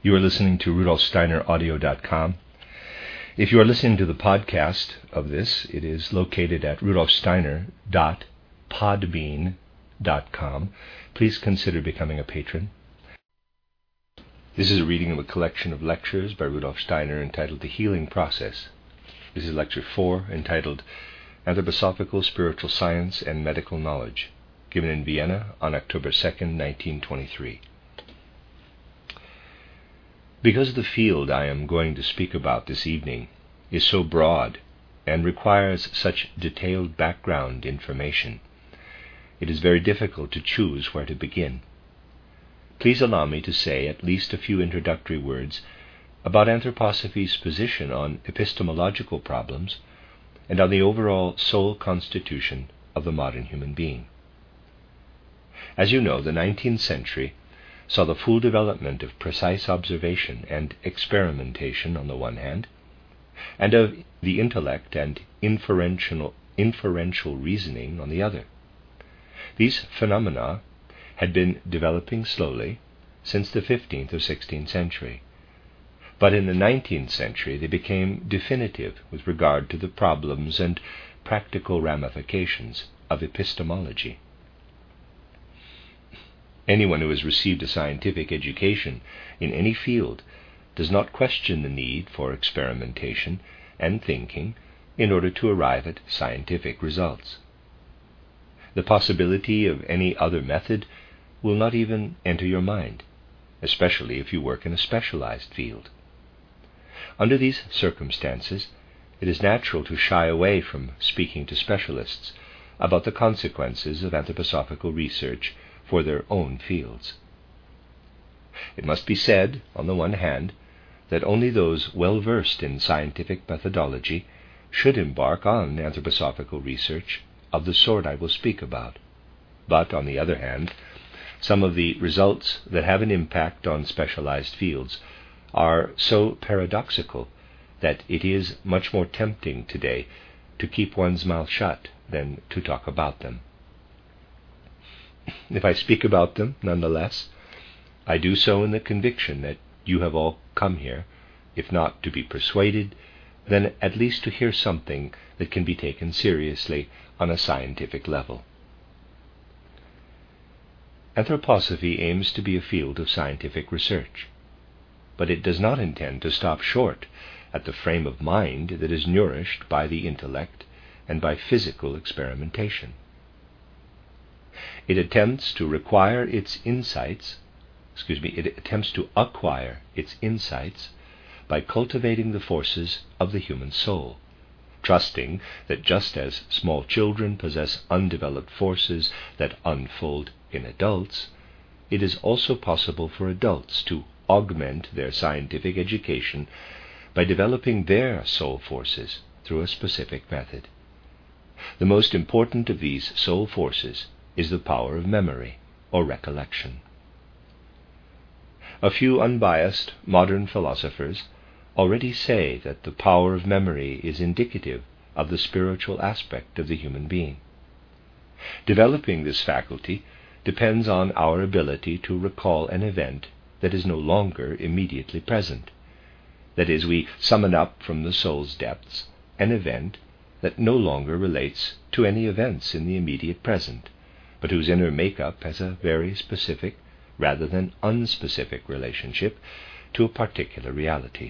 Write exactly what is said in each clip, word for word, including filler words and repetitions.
You are listening to Rudolf Steiner Audio dot com. If you are listening to the podcast of this, it is located at Rudolf Steiner dot podbean dot com. Please consider becoming a patron. This is a reading of a collection of lectures by Rudolf Steiner entitled The Healing Process. This is lecture four, entitled Anthroposophical Spiritual Science and Medical Knowledge, given in Vienna on October second, nineteen twenty-three. Because the field I am going to speak about this evening is so broad and requires such detailed background information, it is very difficult to choose where to begin. Please allow me to say at least a few introductory words about anthroposophy's position on epistemological problems and on the overall soul constitution of the modern human being. As you know, the nineteenth century saw the full development of precise observation and experimentation on the one hand, and of the intellect and inferential, inferential reasoning on the other. These phenomena had been developing slowly since the fifteenth or sixteenth century, but in the nineteenth century they became definitive with regard to the problems and practical ramifications of epistemology. Anyone who has received a scientific education in any field does not question the need for experimentation and thinking in order to arrive at scientific results. The possibility of any other method will not even enter your mind, especially if you work in a specialized field. Under these circumstances, it is natural to shy away from speaking to specialists about the consequences of anthroposophical research for their own fields. It must be said, on the one hand, that only those well versed in scientific methodology should embark on anthroposophical research of the sort I will speak about. But, on the other hand, some of the results that have an impact on specialized fields are so paradoxical that it is much more tempting today to keep one's mouth shut than to talk about them. If I speak about them, nonetheless, I do so in the conviction that you have all come here, if not to be persuaded, then at least to hear something that can be taken seriously on a scientific level. Anthroposophy aims to be a field of scientific research, but it does not intend to stop short at the frame of mind that is nourished by the intellect and by physical experimentation. It attempts to require its insights, excuse me, it attempts to acquire its insights by cultivating the forces of the human soul, trusting that just as small children possess undeveloped forces that unfold in adults, it is also possible for adults to augment their scientific education by developing their soul forces through a specific method. The most important of these soul forces is the power of memory or recollection. A few unbiased modern philosophers already say that the power of memory is indicative of the spiritual aspect of the human being. Developing this faculty depends on our ability to recall an event that is no longer immediately present. That is, we summon up from the soul's depths an event that no longer relates to any events in the immediate present, but whose inner makeup has a very specific rather than unspecific relationship to a particular reality.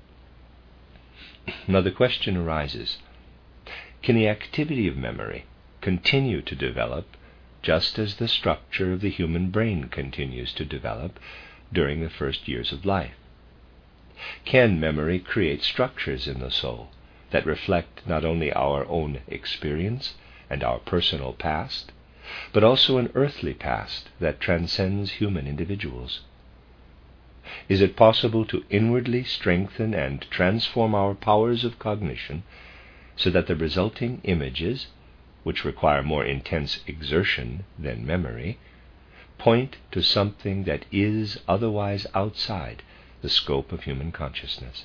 Now the question arises, can the activity of memory continue to develop just as the structure of the human brain continues to develop during the first years of life? Can memory create structures in the soul that reflect not only our own experience and our personal past, but also an earthly past that transcends human individuals? Is it possible to inwardly strengthen and transform our powers of cognition so that the resulting images, which require more intense exertion than memory, point to something that is otherwise outside the scope of human consciousness?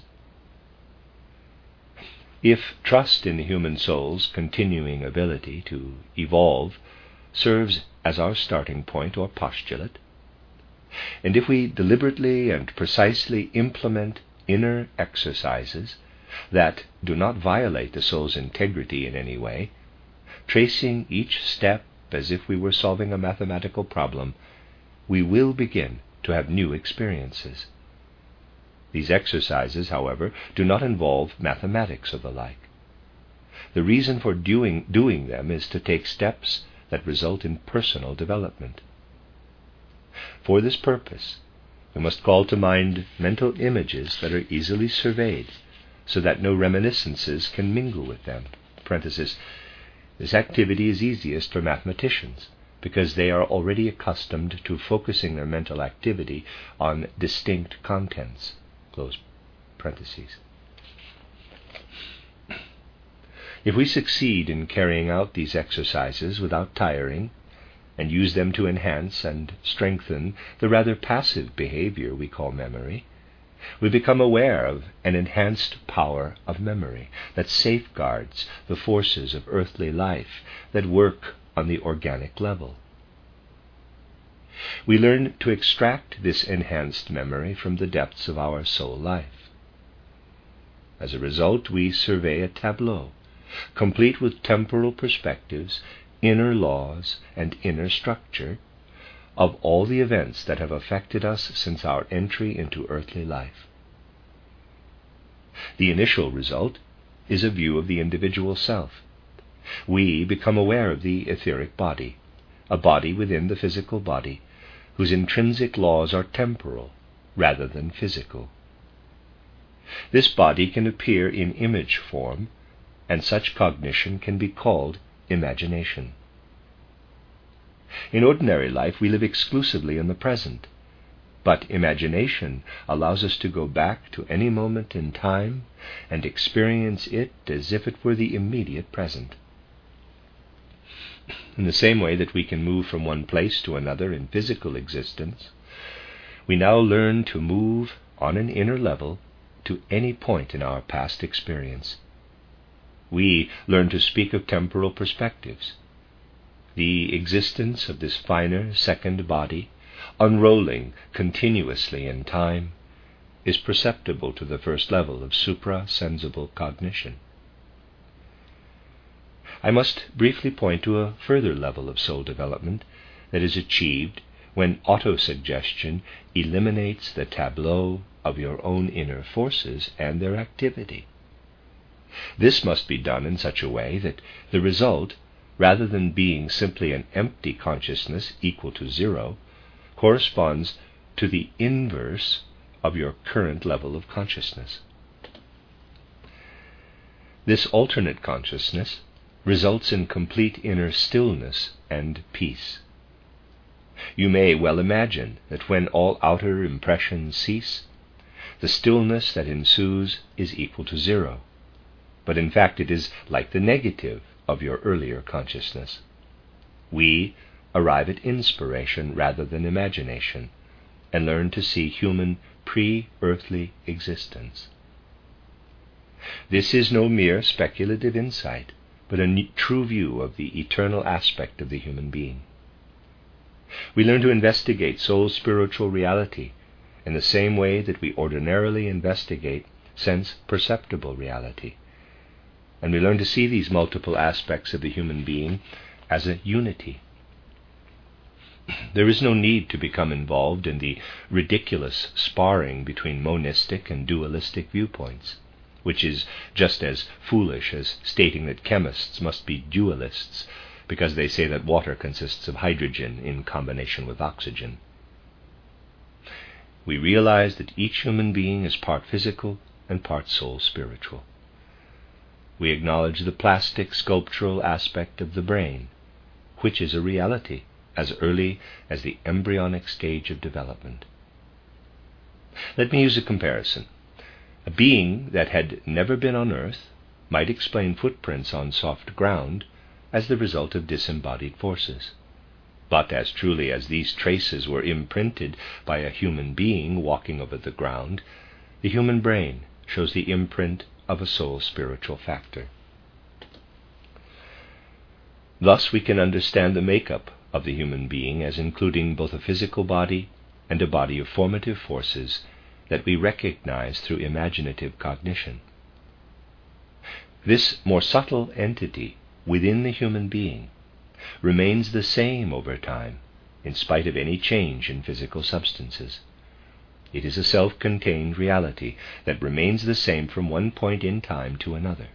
If trust in the human soul's continuing ability to evolve serves as our starting point or postulate, And if we deliberately and precisely implement inner exercises that do not violate the soul's integrity in any way, tracing each step as if we were solving a mathematical problem, we will begin to have new experiences. These exercises, however, do not involve mathematics or the like. The reason for doing, doing them is to take steps that result in personal development. For this purpose, we must call to mind mental images that are easily surveyed, so that no reminiscences can mingle with them. Parenthesis, this activity is easiest for mathematicians, because they are already accustomed to focusing their mental activity on distinct contents. Close parentheses. If we succeed in carrying out these exercises without tiring, and use them to enhance and strengthen the rather passive behavior we call memory, we become aware of an enhanced power of memory that safeguards the forces of earthly life that work on the organic level. We learn to extract this enhanced memory from the depths of our soul life. As a result, we survey a tableau, complete with temporal perspectives, inner laws, and inner structure, of all the events that have affected us since our entry into earthly life. The initial result is a view of the individual self. We become aware of the etheric body, a body within the physical body, whose intrinsic laws are temporal rather than physical. This body can appear in image form, and such cognition can be called imagination. In ordinary life, we live exclusively in the present, but imagination allows us to go back to any moment in time and experience it as if it were the immediate present. In the same way that we can move from one place to another in physical existence, we now learn to move on an inner level to any point in our past experience. We learn to speak of temporal perspectives. The existence of this finer second body, unrolling continuously in time, is perceptible to the first level of supra-sensible cognition. I must briefly point to a further level of soul development that is achieved when autosuggestion eliminates the tableau of your own inner forces and their activity. This must be done in such a way that the result, rather than being simply an empty consciousness equal to zero, corresponds to the inverse of your current level of consciousness. This alternate consciousness results in complete inner stillness and peace. You may well imagine that when all outer impressions cease, the stillness that ensues is equal to zero, but in fact it is like the negative of your earlier consciousness. We arrive at inspiration rather than imagination, and learn to see human pre-earthly existence. This is no mere speculative insight, but a true view of the eternal aspect of the human being. We learn to investigate soul's spiritual reality in the same way that we ordinarily investigate sense-perceptible reality, and we learn to see these multiple aspects of the human being as a unity. There is no need to become involved in the ridiculous sparring between monistic and dualistic viewpoints, which is just as foolish as stating that chemists must be dualists because they say that water consists of hydrogen in combination with oxygen. We realize that each human being is part physical and part soul spiritual. We acknowledge the plastic, sculptural aspect of the brain, which is a reality as early as the embryonic stage of development. Let me use a comparison. A being that had never been on earth might explain footprints on soft ground as the result of disembodied forces. But as truly as these traces were imprinted by a human being walking over the ground, the human brain shows the imprint of a soul spiritual factor. Thus we can understand the makeup of the human being as including both a physical body and a body of formative forces that we recognize through imaginative cognition. This more subtle entity within the human being remains the same over time, in spite of any change in physical substances. It is a self-contained reality that remains the same from one point in time to another.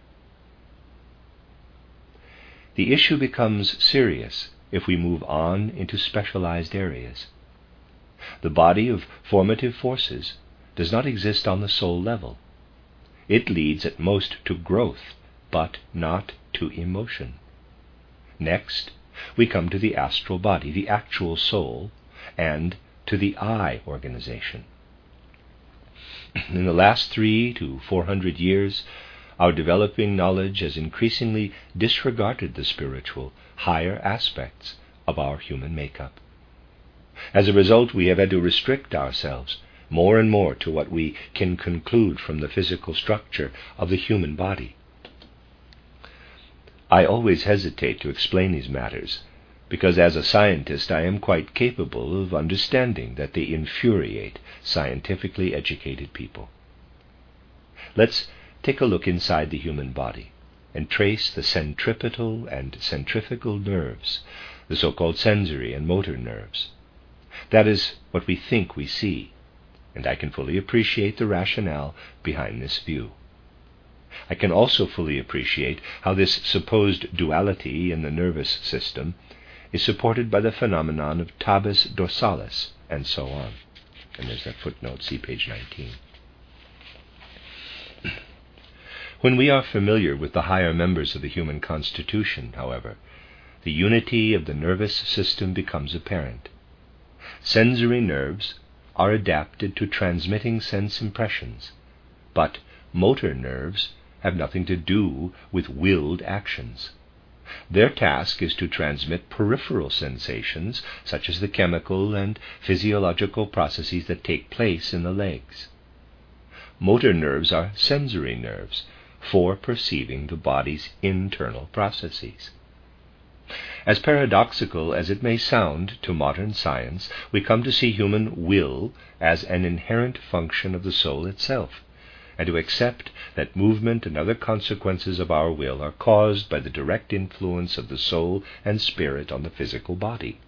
The issue becomes serious if we move on into specialized areas. The body of formative forces does not exist on the soul level. It leads at most to growth, but not to emotion. Next, we come to the astral body, the actual soul, and to the I organization. In the last three to four hundred years, our developing knowledge has increasingly disregarded the spiritual, higher aspects of our human makeup. As a result, we have had to restrict ourselves more and more to what we can conclude from the physical structure of the human body. I always hesitate to explain these matters, because as a scientist I am quite capable of understanding that they infuriate scientifically educated people. Let's take a look inside the human body and trace the centripetal and centrifugal nerves, the so-called sensory and motor nerves. That is what we think we see, and I can fully appreciate the rationale behind this view. I can also fully appreciate how this supposed duality in the nervous system is supported by the phenomenon of tabes dorsalis, and so on. And there's that footnote, see page nineteen. When we are familiar with the higher members of the human constitution, however, the unity of the nervous system becomes apparent. Sensory nerves are adapted to transmitting sense impressions, but motor nerves have nothing to do with willed actions. Their task is to transmit peripheral sensations, such as the chemical and physiological processes that take place in the legs. Motor nerves are sensory nerves for perceiving the body's internal processes. As paradoxical as it may sound to modern science, we come to see human will as an inherent function of the soul itself, and to accept that movement and other consequences of our will are caused by the direct influence of the soul and spirit on the physical body.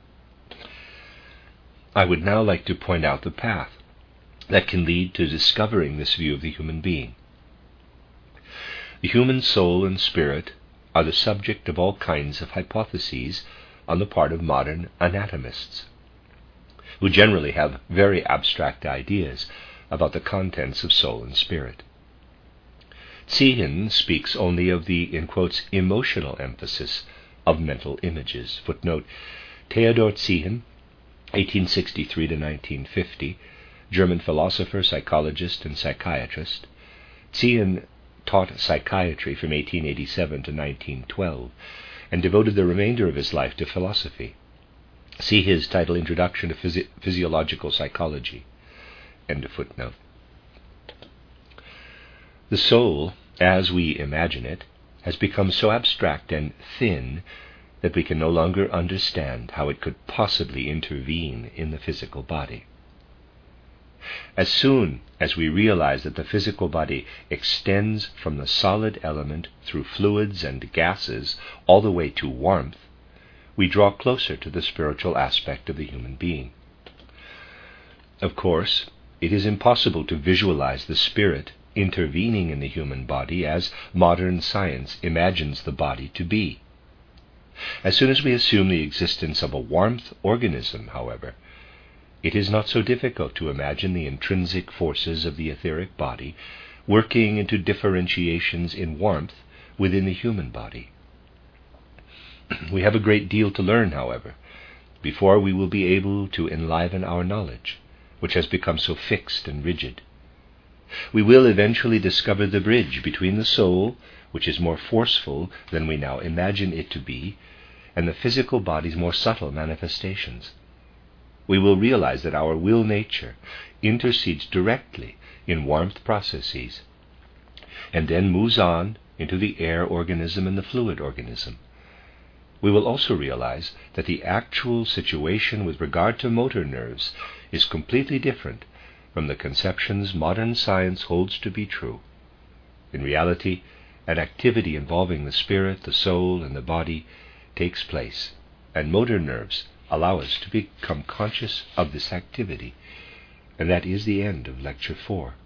I would now like to point out the path that can lead to discovering this view of the human being. The human soul and spirit are the subject of all kinds of hypotheses on the part of modern anatomists, who generally have very abstract ideas about the contents of soul and spirit. Ziehen speaks only of the, in quotes, emotional emphasis of mental images. Footnote, Theodor Ziehen, eighteen sixty-three to nineteen fifty, German philosopher, psychologist, and psychiatrist. Ziehen taught psychiatry from eighteen eighty-seven to nineteen twelve, and devoted the remainder of his life to philosophy. See his title, Introduction to Physi- Physiological Psychology. End of footnote. The soul, as we imagine it, has become so abstract and thin that we can no longer understand how it could possibly intervene in the physical body. As soon as we realize that the physical body extends from the solid element through fluids and gases all the way to warmth, we draw closer to the spiritual aspect of the human being. Of course, it is impossible to visualize the spirit intervening in the human body as modern science imagines the body to be. As soon as we assume the existence of a warmth organism, however, it is not so difficult to imagine the intrinsic forces of the etheric body working into differentiations in warmth within the human body. We have a great deal to learn, however, before we will be able to enliven our knowledge, which has become so fixed and rigid. We will eventually discover the bridge between the soul, which is more forceful than we now imagine it to be, and the physical body's more subtle manifestations. We will realize that our will nature intercedes directly in warmth processes, and then moves on into the air organism and the fluid organism. We will also realize that the actual situation with regard to motor nerves is completely different from the conceptions modern science holds to be true. In reality, an activity involving the spirit, the soul, and the body takes place, and motor nerves allow us to become conscious of this activity. And that is the end of Lecture four.